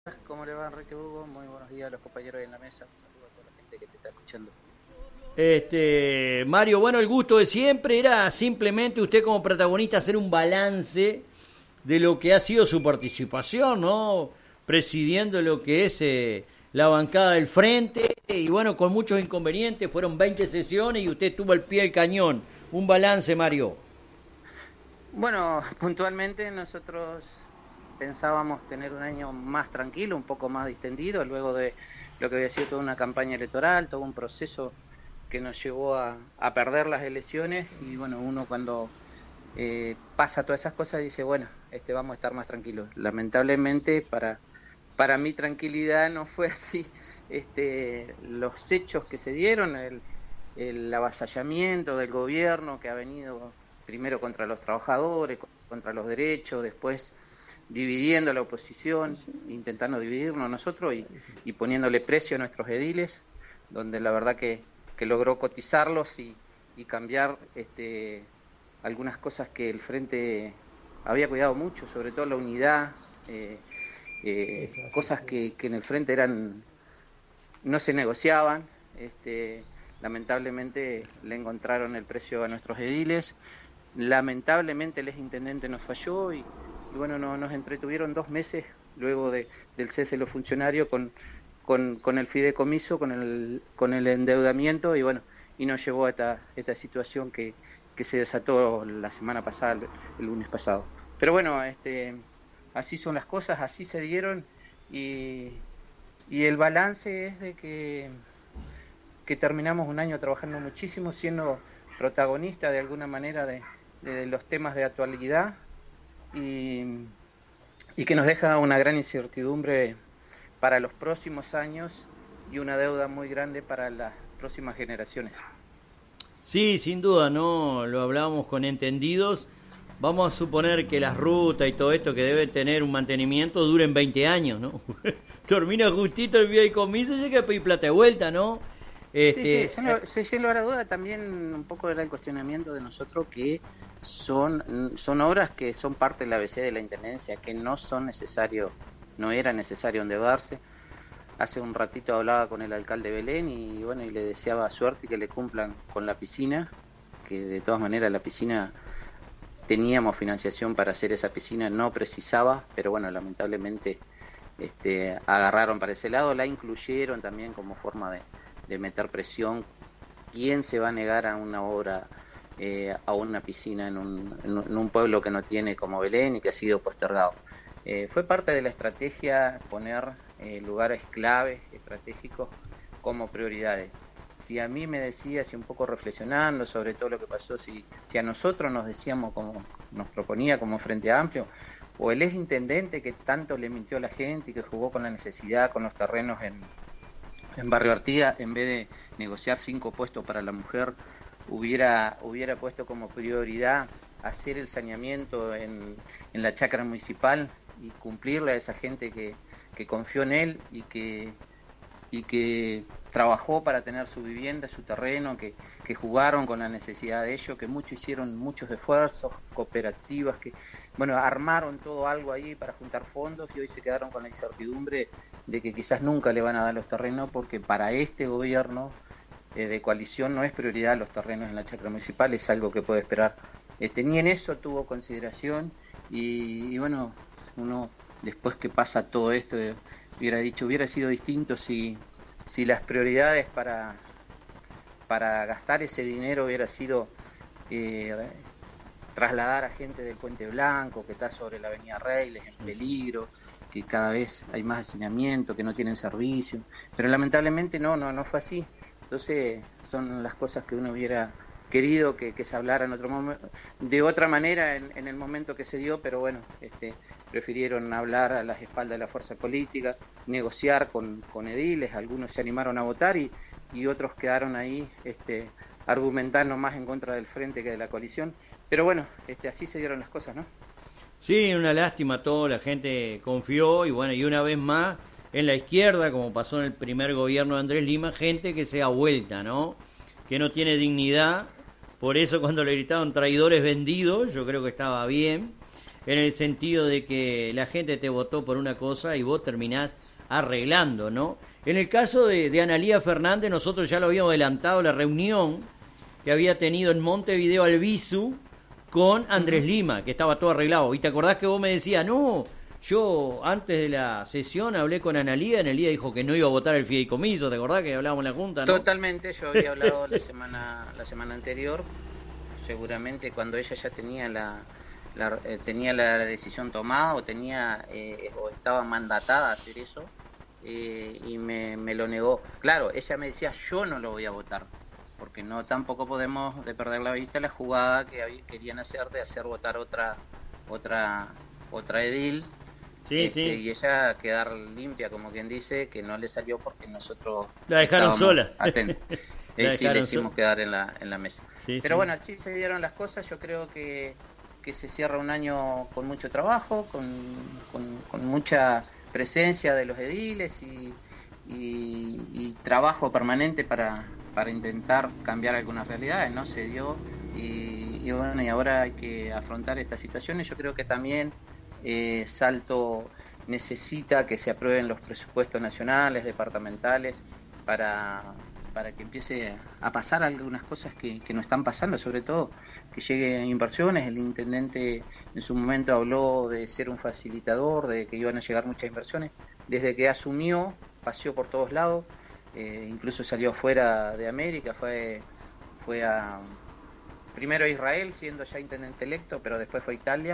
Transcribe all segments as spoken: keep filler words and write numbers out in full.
¿Cómo le va, Enrique Hugo? Muy buenos días a los compañeros en la mesa. Un saludo a toda la gente que te está escuchando. Este, Mario, bueno, el gusto de siempre era simplemente usted como protagonista hacer un balance de lo que ha sido su participación, ¿no? Presidiendo lo que es eh, la bancada del frente y bueno, con muchos inconvenientes, fueron veinte sesiones y usted tuvo el pie del cañón. Un balance, Mario. Bueno, puntualmente nosotros pensábamos tener un año más tranquilo, un poco más distendido, luego de lo que había sido toda una campaña electoral, todo un proceso que nos llevó a, a perder las elecciones y bueno, uno cuando eh, pasa todas esas cosas dice, bueno, este vamos a estar más tranquilos. Lamentablemente para, para mi tranquilidad no fue así. Este, los hechos que se dieron, el, el avasallamiento del gobierno que ha venido primero contra los trabajadores, contra los derechos, después dividiendo a la oposición, intentando dividirnos nosotros y, y poniéndole precio a nuestros ediles, donde la verdad que, que logró cotizarlos y, y cambiar este, algunas cosas que el Frente había cuidado mucho, sobre todo la unidad, eh, eh, cosas que, que en el Frente eran no se negociaban. Este, lamentablemente le encontraron el precio a nuestros ediles, lamentablemente el exintendente nos falló y, y bueno, no, nos entretuvieron dos meses luego de, del cese de los funcionarios con, con, con el fideicomiso, con el, con el endeudamiento y bueno, y nos llevó a esta, esta situación que, que se desató la semana pasada, el, el lunes pasado. Pero bueno, este, así son las cosas, así se dieron y, y el balance es de que, que terminamos un año trabajando muchísimo, siendo protagonista de alguna manera de, de los temas de actualidad y, y que nos deja una gran incertidumbre para los próximos años y una deuda muy grande para las próximas generaciones. Sí, sin duda, ¿no? Lo hablábamos con entendidos. Vamos a suponer que las rutas y todo esto que debe tener un mantenimiento duren veinte años, ¿no? Termina justito el fideicomiso y hay que pedir plata de vuelta, ¿no? Sí, Este, sí, eh, se llenó a la duda también un poco era el cuestionamiento de nosotros que son, son obras que son parte del A B C de la Intendencia, que no son necesario, no era necesario endeudarse. Hace un ratito hablaba con el alcalde Belén y bueno, y le deseaba suerte y que le cumplan con la piscina, que de todas maneras la piscina teníamos financiación para hacer esa piscina, no precisaba, pero bueno, lamentablemente este, agarraron para ese lado, la incluyeron también como forma de, de meter presión. ¿Quién se va a negar a una obra, eh, a una piscina en un, en un pueblo que no tiene como Belén y que ha sido postergado? Eh, fue parte de la estrategia poner eh, lugares claves, estratégicos, como prioridades. Si a mí me decía, si un poco reflexionando sobre todo lo que pasó, si, si a nosotros nos decíamos, como nos proponía como Frente Amplio, o el ex intendente que tanto le mintió a la gente y que jugó con la necesidad, con los terrenos en, en Barrio Artigas, en vez de negociar cinco puestos para la mujer, hubiera, hubiera puesto como prioridad hacer el saneamiento en, en la chacra municipal y cumplirle a esa gente que, que confió en él y que y que trabajó para tener su vivienda, su terreno, que, que jugaron con la necesidad de ello, que muchos hicieron muchos esfuerzos, cooperativas, que bueno, armaron todo algo ahí para juntar fondos y hoy se quedaron con la incertidumbre de que quizás nunca le van a dar los terrenos porque para este gobierno eh, de coalición no es prioridad los terrenos en la chacra municipal, es algo que puede esperar. Este, ni en eso tuvo consideración y, y bueno, uno después que pasa todo esto eh, hubiera dicho, hubiera sido distinto si, si las prioridades para, para gastar ese dinero hubiera sido eh, trasladar a gente del Puente Blanco, que está sobre la avenida Reiles, en peligro, que cada vez hay más hacinamiento, que no tienen servicio, pero lamentablemente no, no, no fue así. Entonces son las cosas que uno hubiera querido que, que se hablara en otro momento, de otra manera en, en el momento que se dio, pero bueno, este, prefirieron hablar a las espaldas de la fuerza política, negociar con, con ediles, algunos se animaron a votar y, y otros quedaron ahí este, argumentando más en contra del frente que de la coalición, pero bueno, este, así se dieron las cosas, ¿no? sí, una lástima, toda la gente confió y bueno, y una vez más en la izquierda, como pasó en el primer gobierno de Andrés Lima, gente que se da vuelta, ¿no? Que no tiene dignidad. Por eso cuando le gritaron traidores vendidos, yo creo que estaba bien. en el sentido de que la gente te votó por una cosa y vos terminás arreglando, ¿no? En el caso de, de Analía Fernández, nosotros ya lo habíamos adelantado, la reunión que había tenido en Montevideo Albizu con Andrés Lima, que estaba todo arreglado. Y te acordás que vos me decías, no, yo antes de la sesión hablé con Analía, Analía dijo que no iba a votar el fideicomiso, ¿te acordás que hablábamos en la Junta, no? Totalmente, yo había hablado la semana la semana anterior, seguramente cuando ella ya tenía la, la eh, tenía la decisión tomada o tenía eh, o estaba mandatada a hacer eso, eh, y me, me lo negó. Claro, ella me decía, yo no lo voy a votar, porque no tampoco podemos de perder la vista la jugada que había, querían hacer de hacer votar otra otra otra edil. Sí, este, sí. Y ella quedar limpia, como quien dice, que no le salió porque nosotros la dejaron sola. Atentos. La Eh, sí, le hicimos sola. quedar en la en la mesa. Sí, Pero sí. bueno, así se dieron las cosas. Yo creo que, que se cierra un año con mucho trabajo, con, con, con mucha presencia de los ediles y, y, y trabajo permanente para, para intentar cambiar algunas realidades, ¿no? Se dio y, y bueno, y ahora hay que afrontar estas situaciones. Yo creo que también eh, Salto necesita que se aprueben los presupuestos nacionales, departamentales, para, para que empiece a pasar algunas cosas que, que no están pasando, sobre todo que lleguen inversiones. El intendente en su momento habló de ser un facilitador, de que iban a llegar muchas inversiones. Desde que asumió, paseó por todos lados, eh, incluso salió fuera de América, fue, fue a primero a Israel, siendo ya intendente electo, pero después fue a Italia.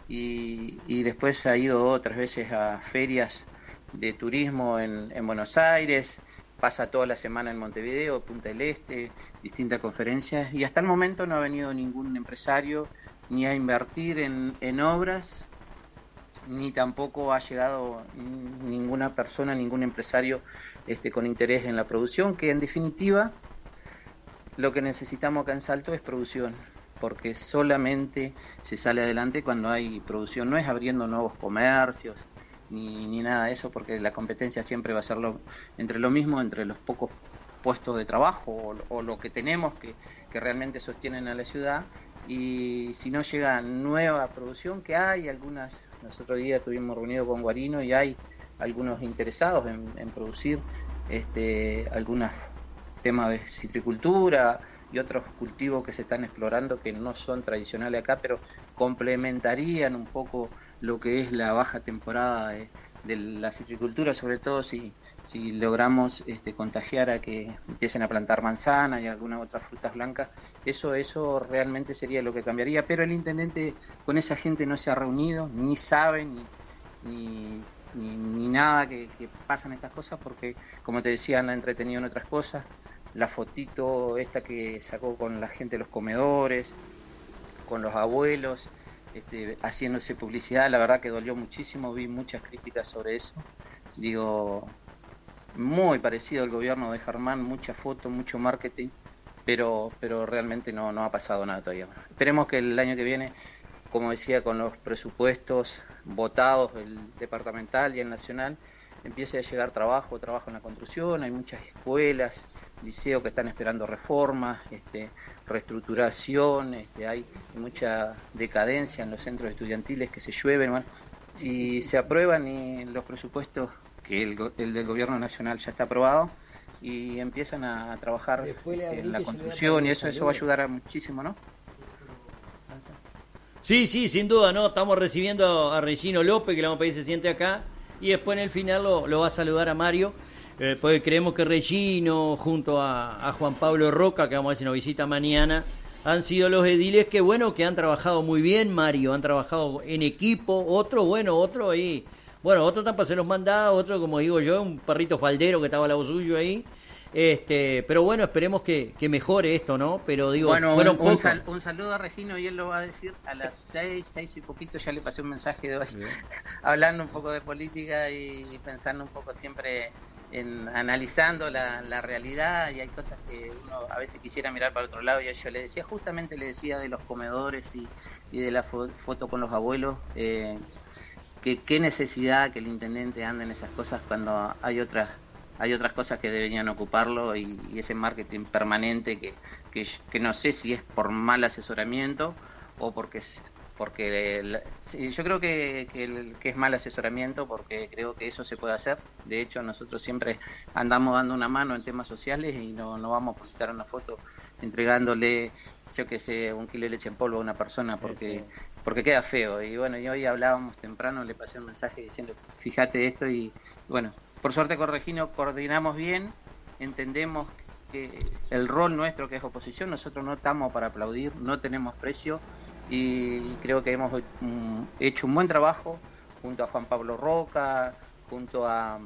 Y, y después ha ido otras veces a ferias de turismo en, en Buenos Aires, pasa toda la semana en Montevideo, Punta del Este, distintas conferencias, y hasta el momento no ha venido ningún empresario ni a invertir en, en obras, ni tampoco ha llegado ninguna persona, ningún empresario este, con interés en la producción, que en definitiva lo que necesitamos acá en Salto es producción, porque solamente se sale adelante cuando hay producción, no es abriendo nuevos comercios ni, ni nada de eso, porque la competencia siempre va a ser lo, entre lo mismo, entre los pocos puestos de trabajo o, o lo que tenemos que, que realmente sostienen a la ciudad. Y si no llega nueva producción, que hay algunas, nosotros día estuvimos reunidos con Guarino y hay algunos interesados en, en producir este, algunos temas de citricultura y otros cultivos que se están explorando que no son tradicionales acá, pero complementarían un poco lo que es la baja temporada de, de la citricultura, sobre todo si, si logramos este, contagiar a que empiecen a plantar manzanas y algunas otras frutas blancas. Eso, eso realmente sería lo que cambiaría, pero el intendente con esa gente no se ha reunido, ni sabe, ni, ni, ni, ni nada que, que pasan estas cosas, porque como te decía, han entretenido en otras cosas. La fotito esta que sacó con la gente de los comedores, con los abuelos, este, haciéndose publicidad, la verdad que dolió muchísimo, vi muchas críticas sobre eso. Digo, muy parecido al gobierno de Germán, mucha foto, mucho marketing, pero pero realmente no, no ha pasado nada todavía. Esperemos que el año que viene, como decía, con los presupuestos votados, el departamental y el nacional, empiece a llegar trabajo, trabajo en la construcción. Hay muchas escuelas, liceos que están esperando reformas, este, reestructuración, este, hay mucha decadencia en los centros estudiantiles que se llueven. Bueno, si se aprueban y los presupuestos, que el, el del gobierno nacional ya está aprobado, y empiezan a, a trabajar este, en la construcción, y eso eso va a ayudar a muchísimo, ¿no? Sí, sí, sin duda, ¿no? Estamos recibiendo a Regino López, que le vamos a pedir que se siente acá, y después en el final lo, lo va a saludar a Mario, eh, porque creemos que Regino, junto a, a Juan Pablo Roca, que vamos a ver si nos visita mañana, han sido los ediles que, bueno, que han trabajado muy bien, Mario, han trabajado en equipo. Otro, bueno, otro ahí, bueno, otro están para hacer los mandados, otro, como digo yo, un perrito faldero que estaba al lado suyo ahí. Este, pero bueno, esperemos que, que mejore esto, ¿no? Pero digo, bueno, bueno un, un, sal, un saludo a Regino, y él lo va a decir a las seis, seis y poquito. Ya le pasé un mensaje de hoy, hablando un poco de política y pensando un poco siempre en analizando la, la realidad, y hay cosas que uno a veces quisiera mirar para otro lado. Y yo le decía, justamente le decía de los comedores y, y de la fo foto con los abuelos, eh, que qué necesidad que el intendente ande en esas cosas cuando hay otras hay otras cosas que deberían ocuparlo, y, y ese marketing permanente que, que, que no sé si es por mal asesoramiento o porque porque el, sí, yo creo que, que, el, que es mal asesoramiento, porque creo que eso se puede hacer. De hecho, nosotros siempre andamos dando una mano en temas sociales y no, no vamos a publicar una foto entregándole, yo que sé, un kilo de leche en polvo a una persona, porque, sí, sí. porque queda feo. Y bueno, y hoy hablábamos temprano, le pasé un mensaje diciendo, fíjate esto, y bueno, por suerte con Regino coordinamos bien, entendemos que el rol nuestro, que es oposición, nosotros no estamos para aplaudir, no tenemos precio, y creo que hemos um, hecho un buen trabajo junto a Juan Pablo Roca, junto a,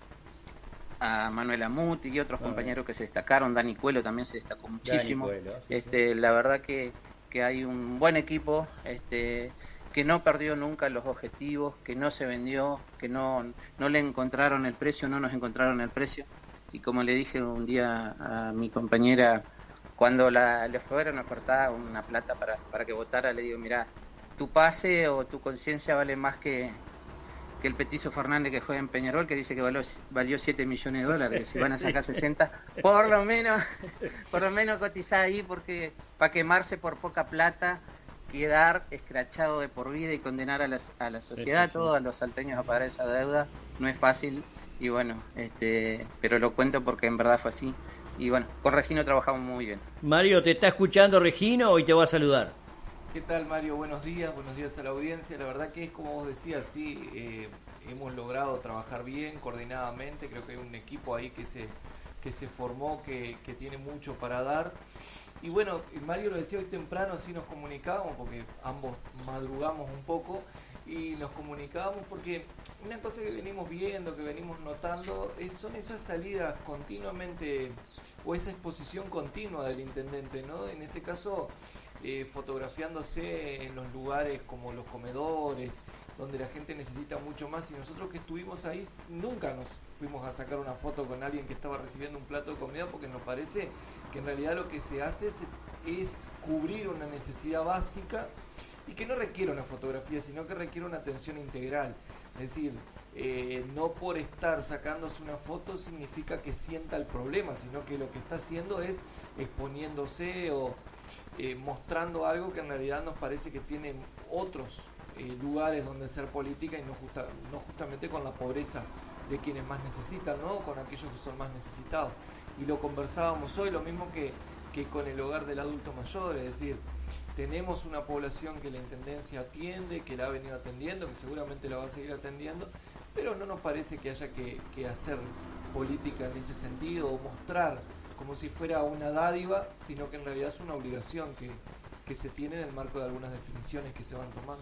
a Manuel Amuti y otros ah, compañeros que se destacaron. Dani Cuelo también se destacó muchísimo. Cuelo, sí, este, sí. La verdad que, que hay un buen equipo, este, que no perdió nunca los objetivos, que no se vendió, que no, no le encontraron el precio, no nos encontraron el precio. Y como le dije un día a mi compañera, cuando la, le fueron a ofertar una plata para, para que votara, le digo, mira, tu pase o tu conciencia vale más que, que el Petizo Fernández que juega en Peñarol, que dice que valió, valió siete millones de dólares, que si van a sacar sesenta, por lo menos, por lo menos cotizar ahí, porque para quemarse por poca plata, quedar escrachado de por vida y condenar a la, a la sociedad, sí, sí, sí. todos a los salteños a pagar esa deuda, no es fácil, y bueno, este, pero lo cuento porque en verdad fue así. Y bueno, con Regino trabajamos muy bien. Mario, ¿te está escuchando Regino y te va a saludar? ¿Qué tal, Mario? Buenos días, buenos días a la audiencia. La verdad que es como vos decías, sí, eh, hemos logrado trabajar bien, coordinadamente. Creo que hay un equipo ahí que se, que se formó, que, que tiene mucho para dar. Y bueno, Mario lo decía hoy temprano, sí nos comunicábamos, porque ambos madrugamos un poco, y nos comunicábamos porque una cosa que venimos viendo, que venimos notando, es, son esas salidas continuamente, o esa exposición continua del intendente, ¿no? En este caso, eh, fotografiándose en los lugares como los comedores, donde la gente necesita mucho más, y nosotros que estuvimos ahí nunca nos fuimos a sacar una foto con alguien que estaba recibiendo un plato de comida, porque nos parece que en realidad lo que se hace es, es cubrir una necesidad básica, y que no requiere una fotografía, sino que requiere una atención integral. Es decir, eh, no por estar sacándose una foto significa que sienta el problema, sino que lo que está haciendo es exponiéndose o eh, mostrando algo que en realidad nos parece que tiene otros eh, lugares donde hacer política, y no, justa, no justamente con la pobreza de quienes más necesitan, ¿no? Con aquellos que son más necesitados. Y lo conversábamos hoy, lo mismo que, que con el hogar del adulto mayor, es decir, tenemos una población que la Intendencia atiende, que la ha venido atendiendo, que seguramente la va a seguir atendiendo, pero no nos parece que haya que, que hacer política en ese sentido, o mostrar como si fuera una dádiva, sino que en realidad es una obligación que, que se tiene en el marco de algunas definiciones que se van tomando.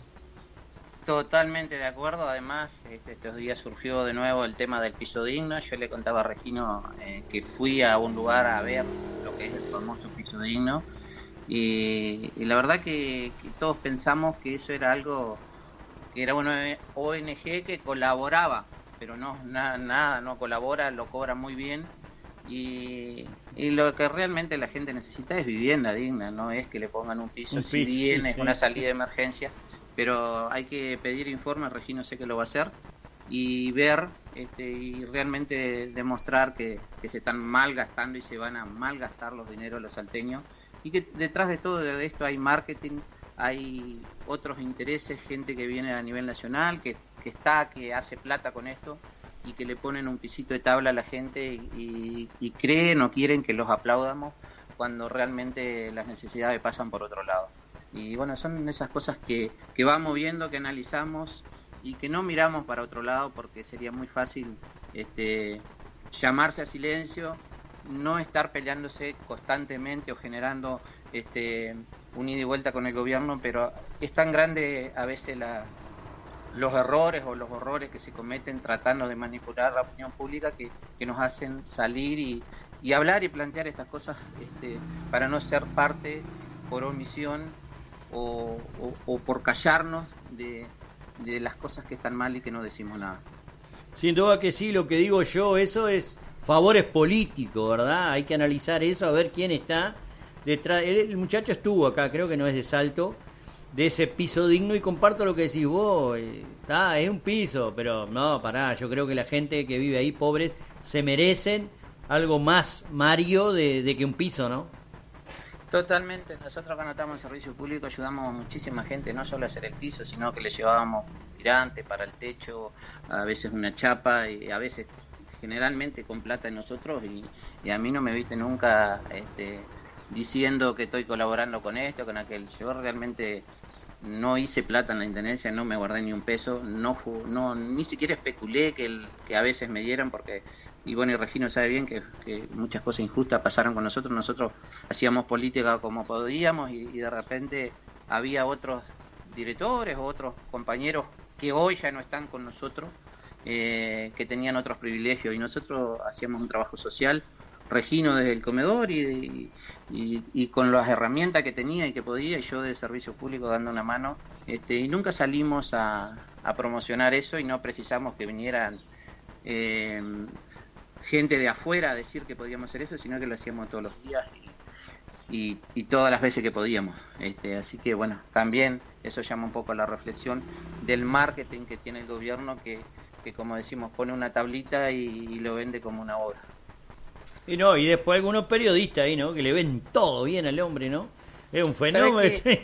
Totalmente de acuerdo. Además, este, estos días surgió de nuevo el tema del piso digno. Yo le contaba a Regino eh, que fui a un lugar a ver lo que es el famoso piso digno, y, y la verdad que, que todos pensamos que eso era algo, que era una O N G que colaboraba, pero no, nada, nada, no colabora, lo cobra muy bien, y, y lo que realmente la gente necesita es vivienda digna, no es que le pongan un piso, un si piso, bien sí, es una salida de emergencia, pero hay que pedir informes, Regino sé que lo va a hacer, y ver este, y realmente demostrar que, que se están malgastando y se van a malgastar los dineros los salteños, y que detrás de todo esto hay marketing, hay otros intereses, gente que viene a nivel nacional, que, que está, que hace plata con esto, y que le ponen un pisito de tabla a la gente, y, y, y creen o quieren que los aplaudamos cuando realmente las necesidades pasan por otro lado. Y bueno, son esas cosas que, que vamos viendo, que analizamos, y que no miramos para otro lado, porque sería muy fácil este, llamarse a silencio, no estar peleándose constantemente o generando este, un ida y vuelta con el gobierno, pero es tan grande a veces la, los errores o los horrores que se cometen tratando de manipular la opinión pública, que, que nos hacen salir y, y hablar y plantear estas cosas este, para no ser parte por omisión o, o, o por callarnos de, de las cosas que están mal y que no decimos nada. Sin duda que sí, lo que digo yo, eso es favores políticos, ¿verdad? Hay que analizar eso, a ver quién está detrás. El, el muchacho estuvo acá, creo que no es de Salto, de ese piso digno, y comparto lo que decís vos, eh, ah, es un piso, pero no, pará, yo creo que la gente que vive ahí, pobres, se merecen algo más, Mario, de, de que un piso, ¿no? Totalmente, nosotros cuando estamos en servicio público ayudamos a muchísima gente, no solo a hacer el piso, sino que le llevábamos tirante para el techo, a veces una chapa, y a veces generalmente con plata de nosotros, y, y a mí no me viste nunca este, diciendo que estoy colaborando con esto, con aquel. Yo realmente no hice plata en la intendencia, no me guardé ni un peso, no, no ni siquiera especulé que, el, que a veces me dieran, porque, y bueno, y Regino sabe bien que, que muchas cosas injustas pasaron con nosotros, nosotros hacíamos política como podíamos, y, y de repente había otros directores o otros compañeros que hoy ya no están con nosotros, eh, que tenían otros privilegios, y nosotros hacíamos un trabajo social, Regino desde el comedor y, y, y con las herramientas que tenía y que podía, y yo de servicio público dando una mano, este, y nunca salimos a, a promocionar eso, y no precisamos que vinieran eh, gente de afuera a decir que podíamos hacer eso, sino que lo hacíamos todos los días y, y, y todas las veces que podíamos. Este, así que bueno, también eso llama un poco a la reflexión del marketing que tiene el gobierno, que, que como decimos, pone una tablita y, y lo vende como una obra. Y no, y después algunos periodistas ahí, ¿no? Que le ven todo bien al hombre, ¿no? Es un fenómeno.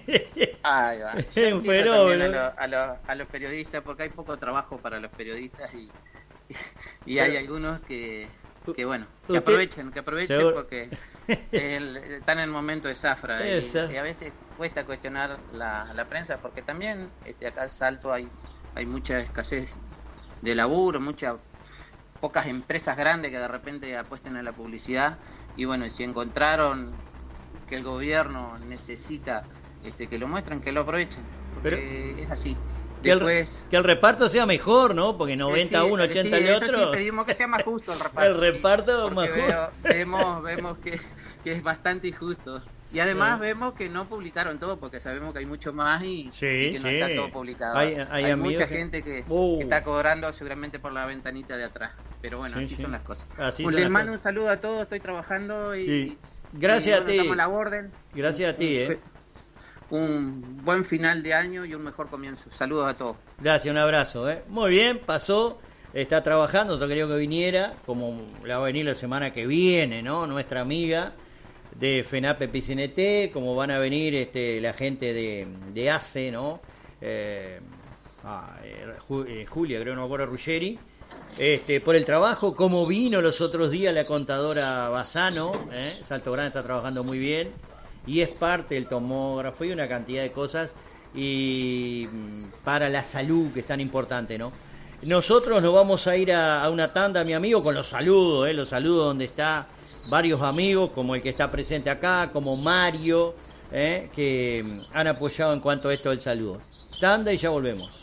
Ay, va. Es un fenómeno. A, lo, a, lo, a los periodistas, porque hay poco trabajo para los periodistas, y, y, y hay algunos que, que bueno, que aprovechen, que aprovechen seguro. Porque el, están en el momento de zafra, y, y a veces cuesta cuestionar la, la prensa, porque también este, acá en Salto hay, hay mucha escasez de laburo, muchas pocas empresas grandes que de repente apuesten a la publicidad, y bueno, si encontraron que el gobierno necesita este, que lo muestren, que lo aprovechen, porque pero es así. Que, Después, el, que el reparto sea mejor, ¿no? Porque noventa a uno, ochenta sí, el otro. Sí, pedimos que sea más justo el reparto. El reparto sí, más justo. Veo, vemos vemos que, que es bastante injusto. Y además sí. vemos que no publicaron todo, porque sabemos que hay mucho más y, sí, y que no sí. está todo publicado. Hay, hay, hay mucha que... gente que, uh. que está cobrando seguramente por la ventanita de atrás. Pero bueno, sí, así sí. son las cosas. Así pues les mando un saludo a todos, estoy trabajando y... Sí. Gracias y, bueno, a ti. Estamos a la orden. Gracias a ti, eh. Un buen final de año y un mejor comienzo. Saludos a todos. Gracias, un abrazo. ¿eh? Muy bien, pasó, está trabajando, yo quería que viniera, como la va a venir la semana que viene, ¿no? Nuestra amiga de FENAPE P C N T, como van a venir este, la gente de, de A C E, ¿no? Eh, ah, eh, Julia, creo, no me acuerdo, Ruggeri, este, por el trabajo, como vino los otros días la contadora Bassano, ¿eh? Salto Grande está trabajando muy bien. Y es parte del tomógrafo y una cantidad de cosas y para la salud que es tan importante, ¿no? Nosotros nos vamos a ir a, a una tanda, mi amigo, con los saludos, ¿eh? Los saludos donde está varios amigos, como el que está presente acá, como Mario, ¿eh? Que han apoyado en cuanto a esto del saludo. Tanda y ya volvemos.